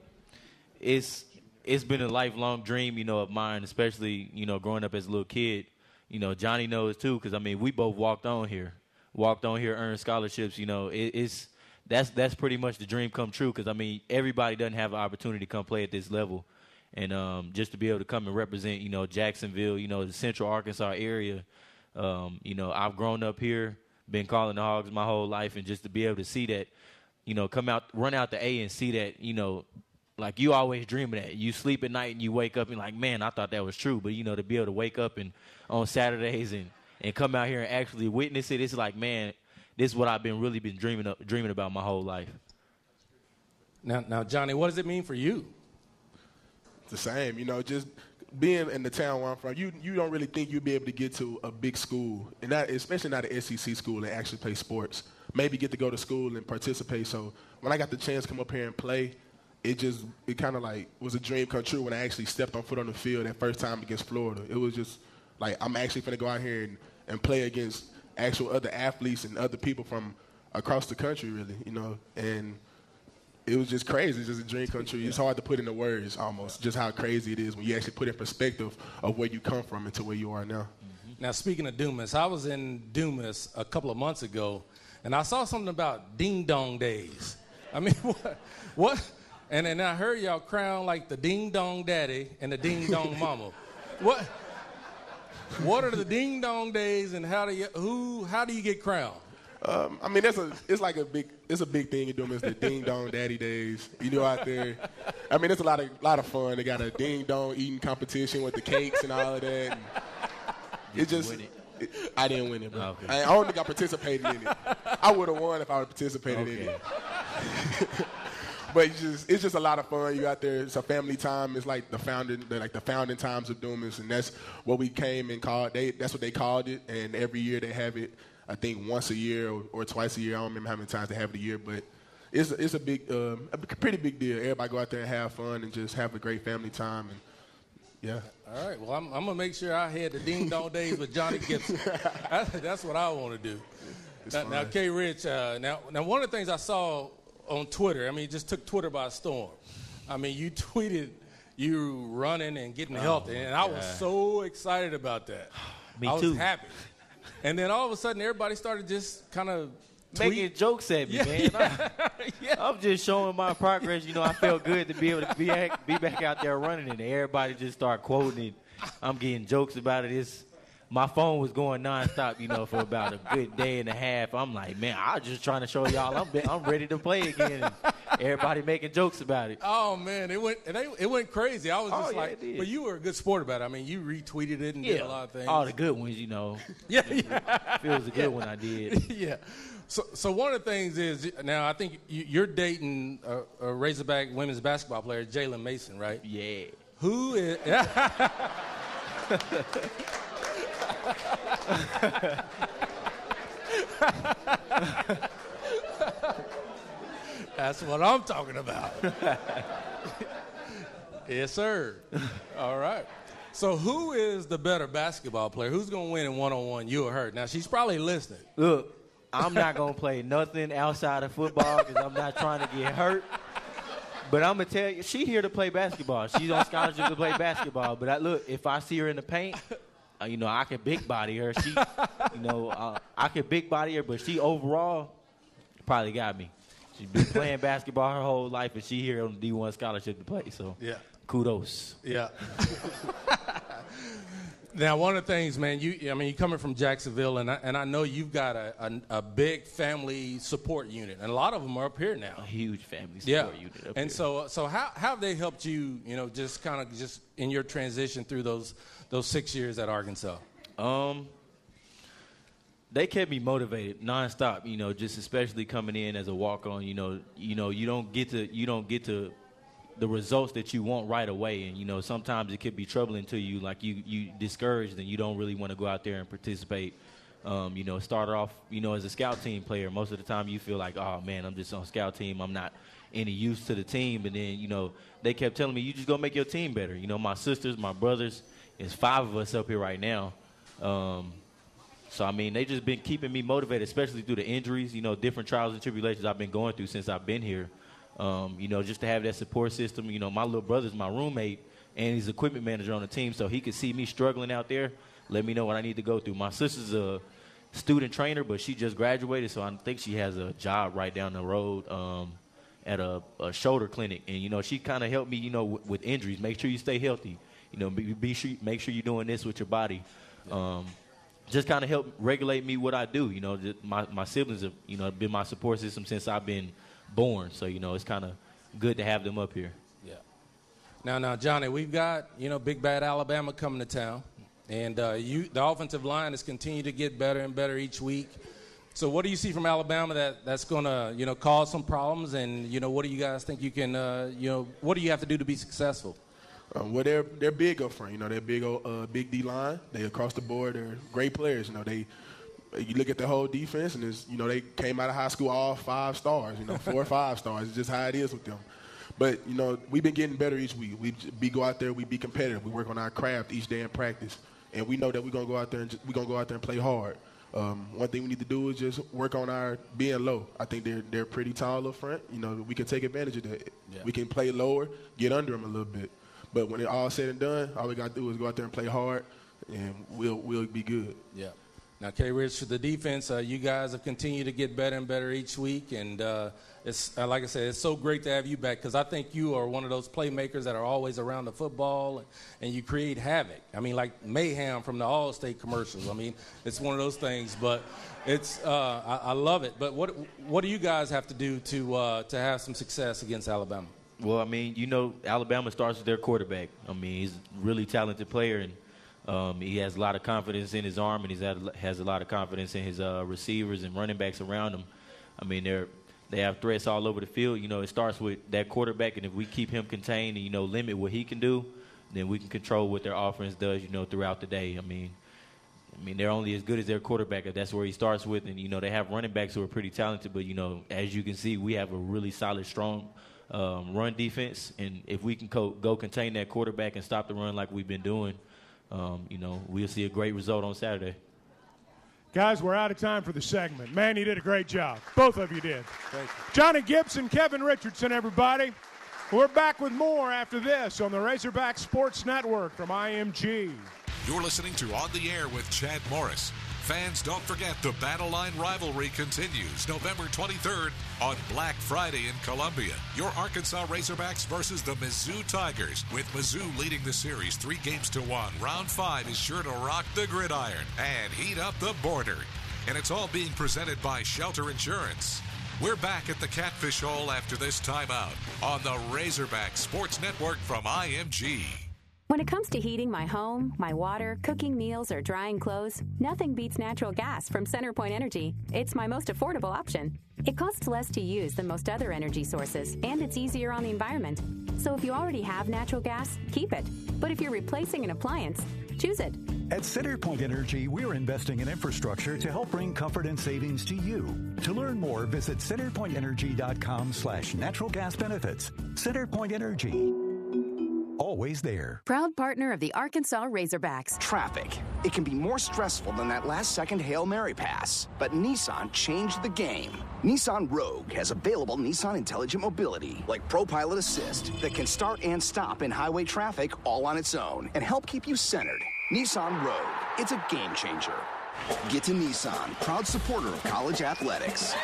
it's it's been a lifelong dream, you know, of mine, especially, you know, growing up as a little kid. You know, Johnny knows, too, because, I mean, we both walked on here. Walked on here, earned scholarships. You know, it, it's that's that's pretty much the dream come true. Because I mean, everybody doesn't have an opportunity to come play at this level, and um, just to be able to come and represent, you know, Jacksonville, you know, the Central Arkansas area. Um, you know, I've grown up here, been calling the Hogs my whole life, and just to be able to see that, you know, come out, run out the A and see that, you know, like you always dream of that. You sleep at night and you wake up and like, man, I thought that was true. But you know, to be able to wake up and on Saturdays and and come out here and actually witness it, it's like, man, this is what I've been really been dreaming of, dreaming about my whole life. Now, now, Johnny, what does it mean for you? It's the same, you know, just being in the town where I'm from, you you don't really think you'd be able to get to a big school, and not, especially not an S E C school, and actually play sports. Maybe get to go to school and participate. So when I got the chance to come up here and play, it just it kind of like was a dream come true when I actually stepped on foot on the field that first time against Florida. It was just like I'm actually going to go out here and, and play against actual other athletes and other people from across the country, really, you know, and it was just crazy. It's just a dream come true. It's hard to put into words almost just how crazy it is when you actually put in perspective of where you come from and to where you are now. Now, speaking of Dumas, I was in Dumas a couple of months ago, and I saw something about ding-dong days. I mean, what? what? And then I heard y'all crown like the ding-dong daddy and the ding-dong mama. What? What are the ding-dong days, and how do you who? How do you get crowned? Um, I mean, that's a it's like a big it's a big thing in Dumas, the ding dong daddy days. You know, out there. I mean, it's a lot of lot of fun. They got a ding dong eating competition with the cakes and all of that. And it just it? It, I didn't win it, bro. Okay. I, I don't think I participated in it. I would have won if I would have participated okay. in it. But it's just it's just a lot of fun. You out there, it's a family time. It's like the founding, the, like the founding times of Dumas, and that's what we came and called. They that's what they called it, and every year they have it. I think once a year or, or twice a year. I don't remember how many times they have it a year, but it's it's a big, um, a pretty big deal. Everybody go out there and have fun and just have a great family time, and yeah. All right. Well, I'm, I'm gonna make sure I had the ding dong days with Johnny Gibson. That's what I want to do. Now, now, K. Rich. Uh, now, now, one of the things I saw on Twitter. I mean, it just took Twitter by storm. I mean, you tweeted you running and getting oh, healthy, and I was God. so excited about that. Me I was too. happy. And then all of a sudden, everybody started just kind of making jokes at me, yeah, man. Yeah, I'm, yeah. I'm just showing my progress. You know, I felt good to be able to be back, be back out there running, and everybody just started quoting it. I'm getting jokes about it. It's, my phone was going nonstop, you know, for about a good day and a half. I'm like, man, I was just trying to show y'all I'm, I'm ready to play again. And everybody making jokes about it. Oh man, it went it, it went crazy. I was just oh, yeah, like, but you were a good sport about it. I mean, you retweeted it and yeah. did a lot of things. All the good ones, you know. yeah, yeah. Feels a good yeah. one I did. yeah. So, so one of the things is now I think you're dating a, a Razorback women's basketball player, Jalen Mason, right? Yeah. Who is? That's what I'm talking about. Yes, sir. All right. So who is the better basketball player? Who's going to win in one-on-one, you or her? Now, she's probably listening. Look, I'm not going to play nothing outside of football because I'm not trying to get hurt. But I'm going to tell you, she's here to play basketball. She's on scholarship to play basketball. But I, look, if I see her in the paint, uh, you know, I can big body her. She, you know, uh, I can big body her, but she overall probably got me. She's been playing basketball her whole life, and she here on the D one scholarship to play. So, yeah, kudos. Yeah. Now, one of the things, man, you, I mean, you're coming from Jacksonville, and I, and I know you've got a, a, a big family support unit, and a lot of them are up here now. A huge family support yeah. unit up and here. so, so how, how have they helped you, you know, just kind of just in your transition through those those six years at Arkansas? Um, they kept me motivated nonstop, you know, just especially coming in as a walk-on. You know, you know, you don't get to you don't get to. the results that you want right away. And, you know, sometimes it could be troubling to you, like you, you discouraged and you don't really want to go out there and participate. Um, you know, start off, you know, as a scout team player, most of the time you feel like, oh, man, I'm just on scout team. I'm not any use to the team. And then, you know, they kept telling me, you just go make your team better. You know, my sisters, my brothers, there's five of us up here right now. Um, so, I mean, they just been keeping me motivated, especially through the injuries, you know, different trials and tribulations I've been going through since I've been here. Um, you know, just to have that support system. You know, my little brother's my roommate, and he's equipment manager on the team, so he could see me struggling out there, let me know what I need to go through. My sister's a student trainer, but she just graduated, so I think she has a job right down the road um, at a, a shoulder clinic. And, you know, she kind of helped me, you know, w- with injuries. Make sure you stay healthy. You know, be, be sure, make sure you're doing this with your body. Um, just kind of help regulate me what I do. You know, just my, my siblings have, you know, been my support system since I've been born, so you know it's kind of good to have them up here. Yeah. Now, now, Johnny, we've got you know Big Bad Alabama coming to town, and uh, you, the offensive line has continued to get better and better each week. So what do you see from Alabama that, that's going to, you know, cause some problems? And, you know, what do you guys think you can, uh, you know, what do you have to do to be successful? Um, well, they're they're big up front. You know, they're big uh, big D line. They across the board. They're great players. You know, they you look at the whole defense, and it's, you know, they came out of high school all five stars. You know, four or five stars. It's just how it is with them. But you know, we've been getting better each week. We we go out there, we be competitive. We work on our craft each day in practice, and we know that we're gonna go out there and just, we're gonna go out there and play hard. Um, one thing we need to do is just work on our being low. I think they're they're pretty tall up front. You know, we can take advantage of that. Yeah. We can play lower, get under them a little bit. But when it all said and done, all we got to do is go out there and play hard, and we'll we'll be good. Yeah. Now, K. Rich, for the defense, uh, you guys have continued to get better and better each week, and uh, it's uh, like I said, it's so great to have you back because I think you are one of those playmakers that are always around the football, and, and you create havoc. I mean, like Mayhem from the Allstate commercials. I mean, it's one of those things, but it's uh, I, I love it. But what what do you guys have to do to uh, to have some success against Alabama? Well, I mean, you know, Alabama starts with their quarterback. I mean, he's a really talented player, and um, he has a lot of confidence in his arm, and he has a lot of confidence in his uh, receivers and running backs around him. I mean, they're they have threats all over the field. You know, it starts with that quarterback, and if we keep him contained and, you know, limit what he can do, then we can control what their offense does, you know, throughout the day. I mean, I mean, they're only as good as their quarterback. That's where he starts with, and, you know, they have running backs who are pretty talented, but, you know, as you can see, we have a really solid, strong Um, run defense, and if we can co- go contain that quarterback and stop the run like we've been doing, um, you know, we'll see a great result on Saturday. Guys, we're out of time for the segment. Man, you did a great job. Both of you did. Thank you. Johnny Gibson, Kevin Richardson, everybody. We're back with more after this on the Razorback Sports Network from I M G. You're listening to On the Air with Chad Morris. Fans, don't forget the Battle Line rivalry continues November twenty-third on Black Friday in Columbia. Your Arkansas Razorbacks versus the Mizzou Tigers, with Mizzou leading the series three games to one. Round five is sure to rock the gridiron and heat up the border. And it's all being presented by Shelter Insurance. We're back at the Catfish Hole after this timeout on the Razorback Sports Network from I M G. When it comes to heating my home, my water, cooking meals, or drying clothes, nothing beats natural gas from CenterPoint Energy. It's my most affordable option. It costs less to use than most other energy sources, and it's easier on the environment. So if you already have natural gas, keep it. But if you're replacing an appliance, choose it. At CenterPoint Energy, we're investing in infrastructure to help bring comfort and savings to you. To learn more, visit centerpointenergy.com slash natural gas benefits. CenterPoint Energy. Always there. Proud partner of the Arkansas Razorbacks. Traffic. It can be more stressful than that last-second Hail Mary pass. But Nissan changed the game. Nissan Rogue has available Nissan Intelligent Mobility, like ProPilot Assist, that can start and stop in highway traffic all on its own and help keep you centered. Nissan Rogue. It's a game changer. Get to Nissan, proud supporter of college athletics.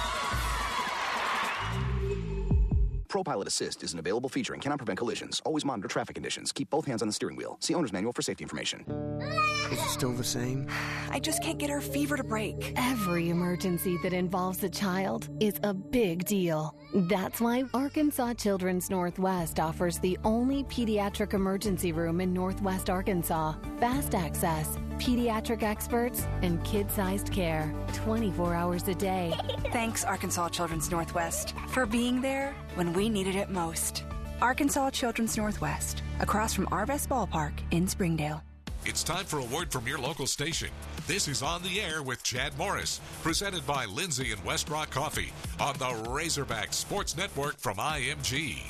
ProPilot Assist is an available feature and cannot prevent collisions. Always monitor traffic conditions. Keep both hands on the steering wheel. See owner's manual for safety information. Is it still the same? I just can't get her fever to break. Every emergency that involves a child is a big deal. That's why Arkansas Children's Northwest offers the only pediatric emergency room in Northwest Arkansas. Fast access, pediatric experts, and kid-sized care twenty-four hours a day. Thanks, Arkansas Children's Northwest, for being there when we needed it most. Arkansas Children's Northwest, across from Arvest Ballpark in Springdale. It's time for a word from your local station. This is On the Air with Chad Morris, presented by Lindsay and West Rock Coffee on the Razorback Sports Network from I M G.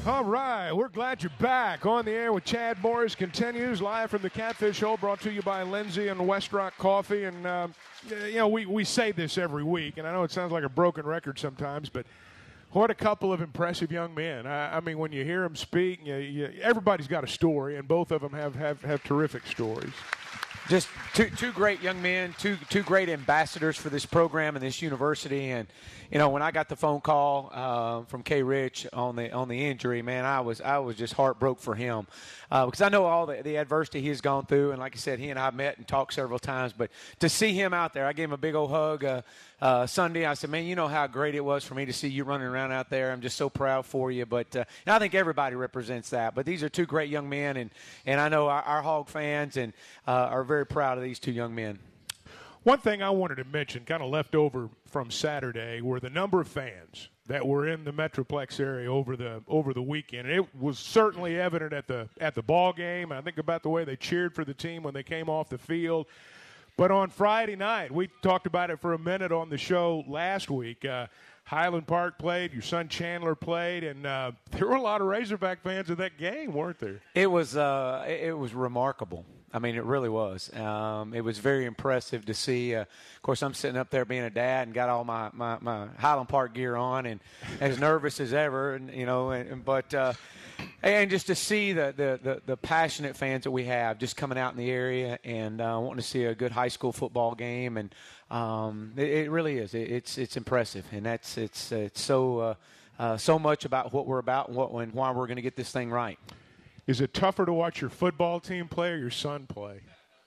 All right, we're glad you're back. On the Air with Chad Morris continues live from the Catfish Hole, brought to you by Lindsay and Westrock Coffee. And, uh, you know, we, we say this every week, and I know it sounds like a broken record sometimes, but what a couple of impressive young men. I, I mean, when you hear them speak, you, you, everybody's got a story, and both of them have, have, have terrific stories. Just two two great young men, two two great ambassadors for this program and this university. And you know, when I got the phone call uh, from K. Rich on the on the injury, man, I was I was just heartbroken for him uh, because I know all the, the adversity he's gone through. And like I said, he and I met and talked several times. But to see him out there, I gave him a big old hug uh, uh, Sunday. I said, man, you know how great it was for me to see you running around out there. I'm just so proud for you. But uh, and I think everybody represents that. But these are two great young men, and and I know our, our Hog fans and uh, are very very proud of these two young men. One thing I wanted to mention, kind of left over from Saturday, were the number of fans that were in the Metroplex area over the over the weekend. And it was certainly evident at the at the ball game. And I think about the way they cheered for the team when they came off the field. But on Friday night, we talked about it for a minute on the show last week. Uh, Highland Park played, your son Chandler played, and uh, there were a lot of Razorback fans in that game, weren't there? It was uh, it was remarkable. I mean, it really was. Um, it was very impressive to see. Uh, of course, I'm sitting up there being a dad and got all my, my, my Highland Park gear on and as nervous as ever, and you know. And, but uh, and just to see the, the, the, the passionate fans that we have just coming out in the area and uh, wanting to see a good high school football game, and um, it, it really is. It, it's it's impressive, and that's it's it's so uh, uh, so much about what we're about and what and why we're going to get this thing right. Is it tougher to watch your football team play or your son play?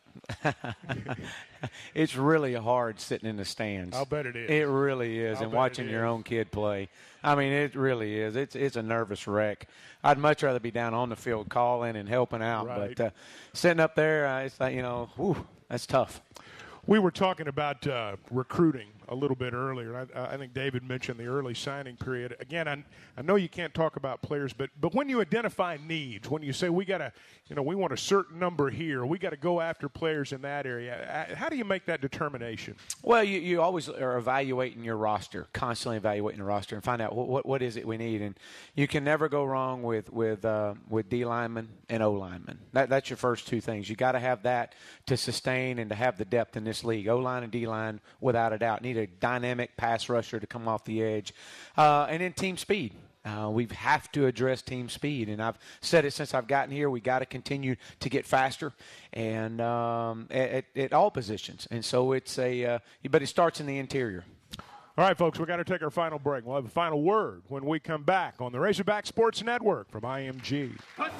It's really hard sitting in the stands. I'll bet it is. It really is. I'll and bet watching it your is. own kid play. I mean, it really is. It's it's a nervous wreck. I'd much rather be down on the field calling and helping out. Right. But uh, sitting up there, uh, it's like, you know, whew, that's tough. We were talking about uh, recruiting a little bit earlier. I, I think David mentioned the early signing period. Again, I, I know you can't talk about players, but but when you identify needs, when you say we got to, you know, we want a certain number here, we got to go after players in that area. How do you make that determination? Well, you, you always are evaluating your roster, constantly evaluating the roster, and find out what, what what is it we need. And you can never go wrong with with uh, with D linemen and O linemen. That that's your first two things. You got to have that to sustain and to have the depth in this league. O line and D line, without a doubt, need a dynamic pass rusher to come off the edge, uh, and then team speed. Uh, we have to address team speed, and I've said it since I've gotten here. We got to continue to get faster, and um, at, at all positions. And so it's a, uh, but it starts in the interior. All right, folks, we got to take our final break. We'll have a final word when we come back on the Razorback Sports Network from I M G.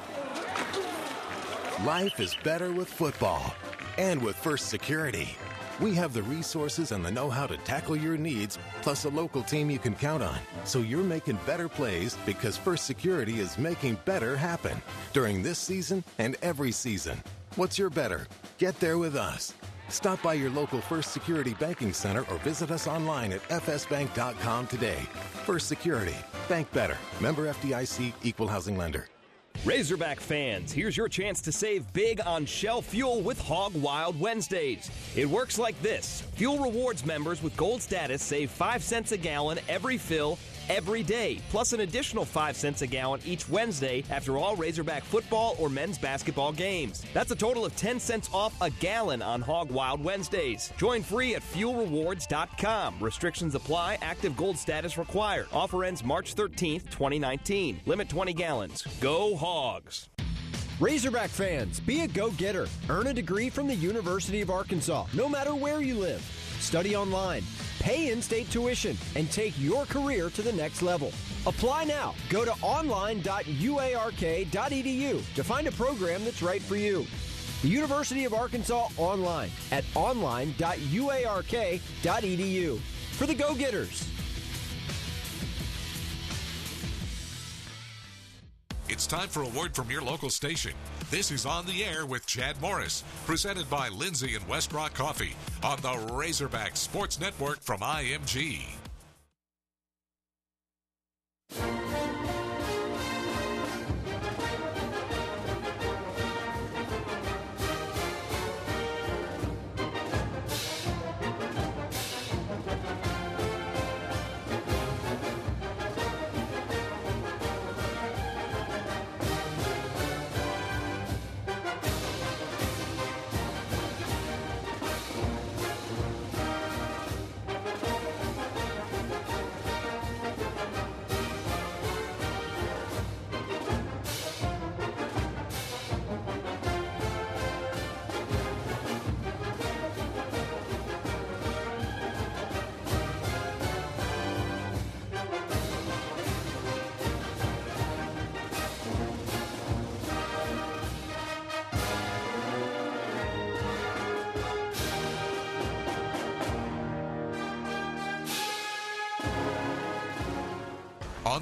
Life is better with football, and with First Security. We have the resources and the know-how to tackle your needs, plus a local team you can count on. So you're making better plays because First Security is making better happen during this season and every season. What's your better? Get there with us. Stop by your local First Security Banking Center or visit us online at f s bank dot com today. First Security. Bank better. Member F D I C, Equal Housing Lender. Razorback fans, here's your chance to save big on Shell fuel with Hog Wild Wednesdays. It works like this. Fuel Rewards members with gold status save five cents a gallon every fill every day, plus an additional five cents a gallon each Wednesday after all Razorback football or men's basketball games. That's a total of ten cents off a gallon on Hog Wild Wednesdays. Join free at fuel rewards dot com. Restrictions apply. Active gold status required. Offer ends March thirteenth, twenty nineteen. Limit twenty gallons. Go Hogs! Razorback fans, be a go-getter. Earn a degree from the University of Arkansas, no matter where you live. Study online, pay in-state tuition, and take your career to the next level. Apply now. Go to online dot u a r k dot e d u to find a program that's right for you. The University of Arkansas online at online dot u a r k dot e d u. For the go-getters. It's time for a word from your local station. This is On the Air with Chad Morris, presented by Lindsay and Westrock Coffee on the Razorback Sports Network from I M G.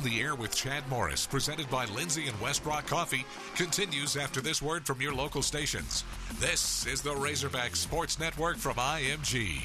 the Air with Chad Morris, presented by Lindsay and West Rock Coffee, continues after this word from your local stations. This is the Razorback Sports Network from I M G.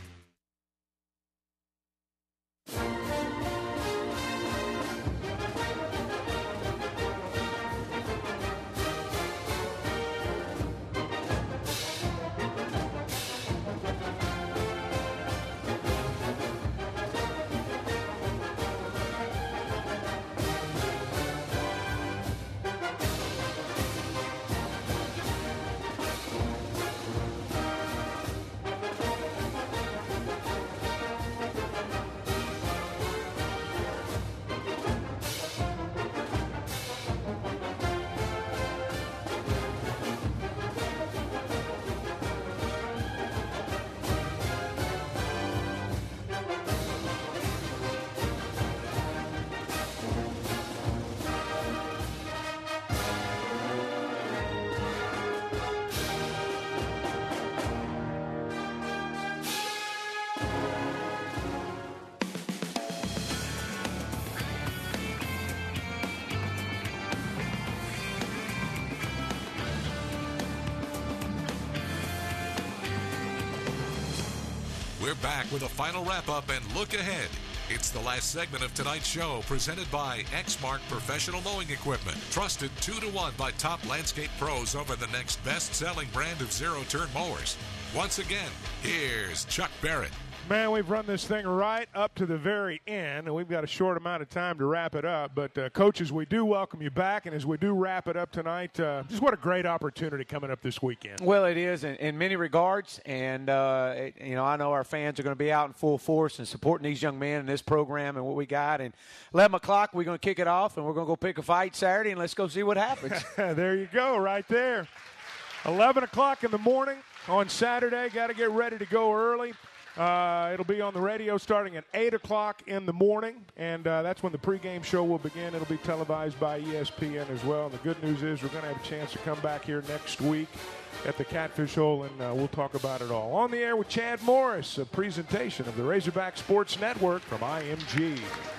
We're back with a final wrap-up and look ahead. It's the last segment of tonight's show, presented by Exmark Professional Mowing Equipment. Trusted two to one by top landscape pros over the next best-selling brand of zero-turn mowers. Once again, here's Chuck Barrett. Man, we've run this thing right up to the very end, and we've got a short amount of time to wrap it up. But, uh, coaches, we do welcome you back, and as we do wrap it up tonight, uh, just what a great opportunity coming up this weekend. Well, it is in, in many regards, and, uh, it, you know, I know our fans are going to be out in full force and supporting these young men in this program and what we got. And eleven o'clock, we're going to kick it off, and we're going to go pick a fight Saturday, and let's go see what happens. There you go, right there. eleven o'clock in the morning on Saturday. Got to get ready to go early. Uh, it'll be on the radio starting at eight o'clock in the morning, and uh, that's when the pregame show will begin. It'll be televised by E S P N as well. And the good news is we're going to have a chance to come back here next week at the Catfish Hole, and uh, we'll talk about it all. On the Air with Chad Morris, a presentation of the Razorback Sports Network from I M G.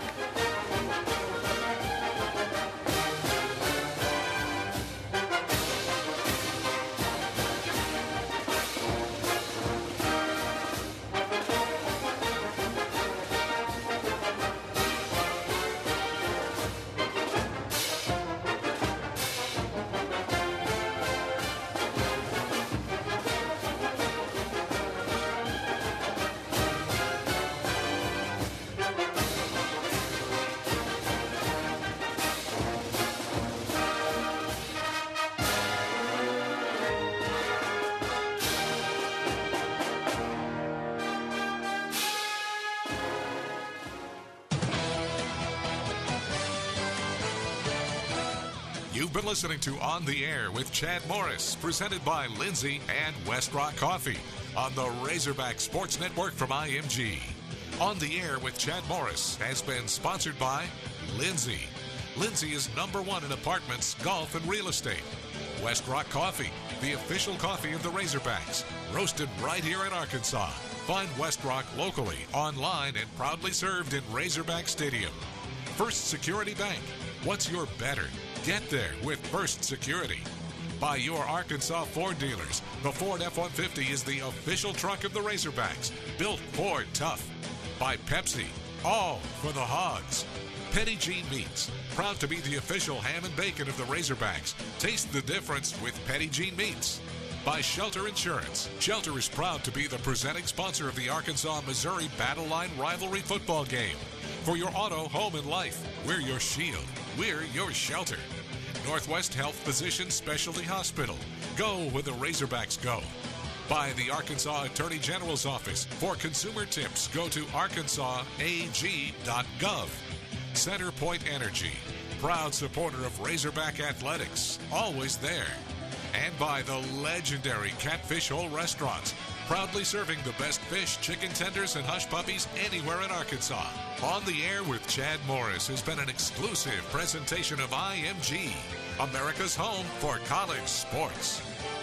You've been listening to On the Air with Chad Morris, presented by Lindsay and West Rock Coffee on the Razorback Sports Network from I M G. On the Air with Chad Morris has been sponsored by Lindsay. Lindsay is number one in apartments, golf, and real estate. West Rock Coffee, the official coffee of the Razorbacks, roasted right here in Arkansas. Find West Rock locally, online, and proudly served in Razorback Stadium. First Security Bank. What's your better? Get there with First Security. By your Arkansas Ford dealers, the Ford F one fifty is the official truck of the Razorbacks, built Ford tough. By Pepsi, all for the Hogs. Petit Jean Meats, proud to be the official ham and bacon of the Razorbacks. Taste the difference with Petit Jean Meats. By Shelter Insurance. Shelter is proud to be the presenting sponsor of the Arkansas-Missouri Battle Line rivalry football game. For your auto, home, and life, we're your shield. We're your shelter. Northwest Health Physicians Specialty Hospital. Go where the Razorbacks go. By the Arkansas Attorney General's Office. For consumer tips, go to arkansas a g dot gov. CenterPoint Energy. Proud supporter of Razorback Athletics. Always there. And by the legendary Catfish Hole Restaurants. Proudly serving the best fish, chicken tenders, and hush puppies anywhere in Arkansas. On the Air with Chad Morris has been an exclusive presentation of I M G, America's home for college sports.